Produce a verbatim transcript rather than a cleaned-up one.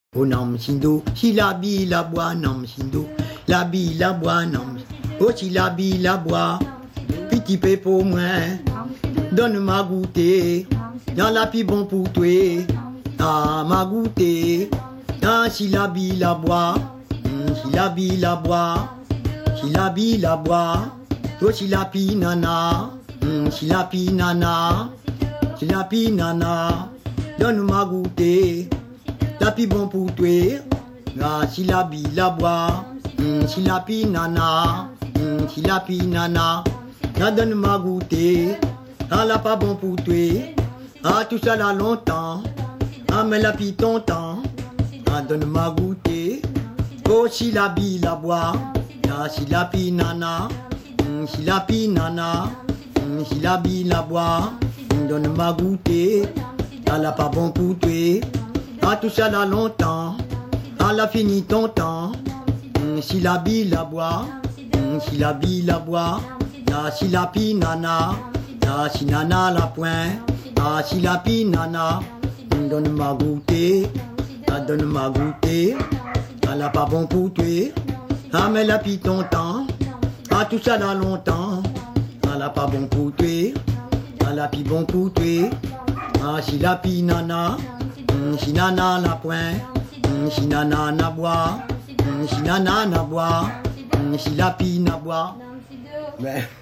Oh nam sindo, si la bi la bois, nam sindo, la bi la bois, nam. Oh si la bi la bois, petit peu pour moi, donne-moi goûter, dans la pi bon pour toi, ah ma goûter, ah si la bi la bois, si la bi la bois, si la bi la bois, oh si la pi nana, si la pi nana, si la pi nana, donne-moi goûter. La pi bon pour toi, ah, si la bi la bois, mm, si la pi nana, mm, si la pi nana, ah, donne-moi goûter, ah la pas bon pour toi, ah tout ça là longtemps, ah mais la pi ton temps, ah donne-moi goûter, oh si la bi la bois, ah si la pi nana, mm, si la pi nana, mm, si la bi la bois, mm, donne-moi goûter, ah la pas bon pour toi. Ah tout ça là longtemps, ah la fini ton temps, mm, si la bi la bois, mm, si la bi la bois, ah si la pi nana, ah si nana la point, ah si la pi nana, mm, donne-moi goûter, ah donne-moi goûter, ah la pas bon pour toi, ah mais la pi ton temps, ah tout ça là longtemps, ah la pas bon pour toi, ah la pi bon pour toi, ah si la pi nana. Si nana na point, si nana na bois, si nana na bois, si la pi na bois.